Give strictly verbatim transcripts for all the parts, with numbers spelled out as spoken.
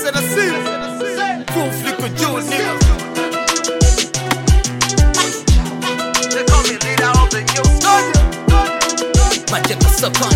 said I see Proof liko juu nigga. They call me leader of the new studio. Magic Sapani.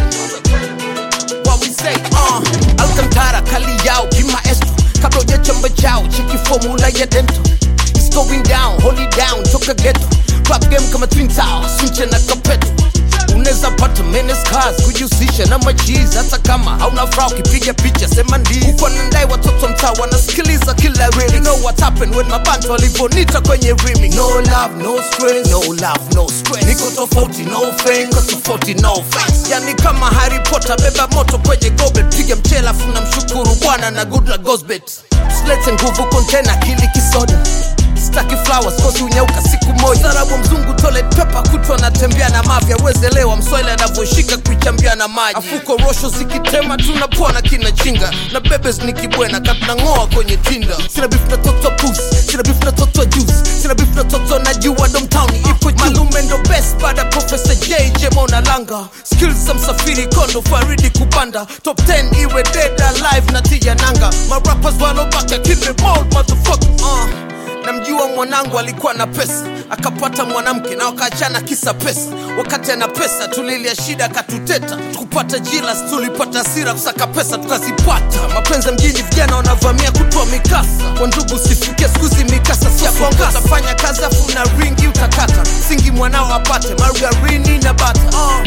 What we say, uh Alcantara, Kali Yao, Kimaestro Kablo ya chamba chao, cheki formula ya dento. It's going down, hold it down, toka ghetto. Rap game kama Twin Towers, sunche na kapeto. Uneza pata menes cars, kujihusisha na machizi. Hata kama hauna frau, kipiga picha, sema ndizi. Uko nandai watoto mtaa, wanasikiliza kila lyric. You know what happened when mabantu walivonita kwenye remix. No love, no stress, no love, no stress. Niko tofauti, no fame, niko tofauti, no face. Yani kama Harry Potter, beba moto kwenye gobet. Piga mchela, funa mshukuru Bwana na good luck goes bet. Slete nguvu container, kili kisoda. Staki flowers, kosi unyauka siku moja. Sarabu mzungu toilet paper, kutwa natembea na mafia. Wezelewa mswahili anavoshika kuichambia na maji. Afuko rosho zikitema, tunapona kina chinga. Na bebes nikibwena, kabna ngoa kwenye tinda. Sina beef na toto puss, sina beef na toto juice. Sina beef na toto na jiwa domtowni ipo juu. Malume ndo best, bada Professor J J Mona Langa. Skills za msafiri kondo, Faridi kupanda. Top ten iwe dead alive na tia nanga. Ma rappers walobaka, kill them all motherfucker. uh. Namjua mwanangu alikuwa na pesa, akapata mwanamke na wakaachana kisa pesa. Wakati ana pesa tulilia shida katuteta. Tukupata jilas tulipata hasira kusaka pesa tukazipata. Mapenzi mjini vijana wanavamia kutoa mikasa. Kwa ndugu sifikia skuzi mikasa siya bonga. Utafanya kazi afu na ringi utakata. Singi mwanao apate margarini na bata. uh.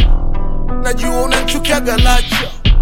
Najua unanchukia galacha,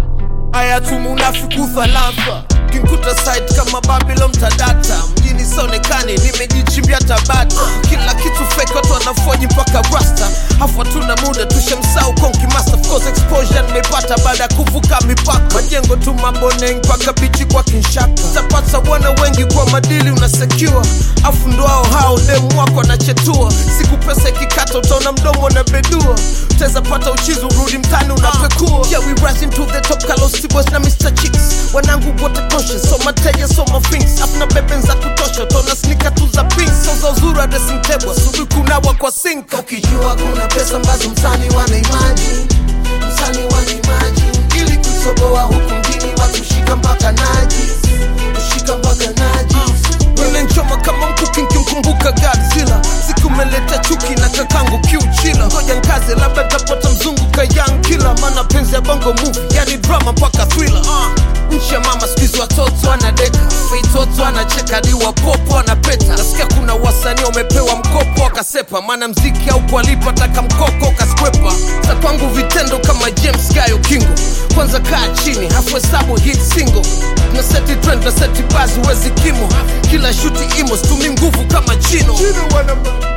aya tumunafi kuthalafa. Kinkuta side kama Babylon tadata. Mjini sonekani nimejichimbia tabata. Kila kitu fake watu wanafoji mpaka rasta. Hafu tuna muda tushamsau konki master. Of course exposure nimepata baada kuvuka mipaka. Majengo tu maboneng mpaka bichi kwa Kinshaka. Tapata wana wengi kwa madili unasecure. Afu ndo hao hao demu wako anachetua. Siku pesa ikikata utaona mdomo na bedua. Uteza pata uchizi urudi mtani unapekua. Yeah we rising to the top, Carlos Boys na Mister Chicks. Wanangu wote conscious, so mateja so mafings. Afuna bebenza kutosha, tona sneaker tu za pink. So za uzuru wa dressing table, subi kunawa kwa sink. Ukijua kuna pesa mbazo msani wana imagine. Msani wana imagine. Ili kutoboa huku mjini watu shika mpaka najis. Shika mpaka najis. Wile nchoma kama mkuki nkimkumbuka Godzilla. Siku meleta chuki na kakangu kiuchila. Ngoja nkaze labda tapota mzungu ka young killer. Mana penzi ya bongo movie, yani drama mpaka thriller. uh. Nchi ya mama skuizi watoto anadeka. Feitoto anacheka diwa popo anapeta. Nasikia kuna wasanii wamepewa mkopo wakasepa. Mana mziki au kualipa taka mkoko kaskwepa. Sa kwangu vitendo kama James Gayo Kingo. Kwanza kaa chini, hafu hesabu hit single. Na seti trend, na seti bazi wezi kimo. Kila shuti imo, stumi nguvu kama Chino. Chino wana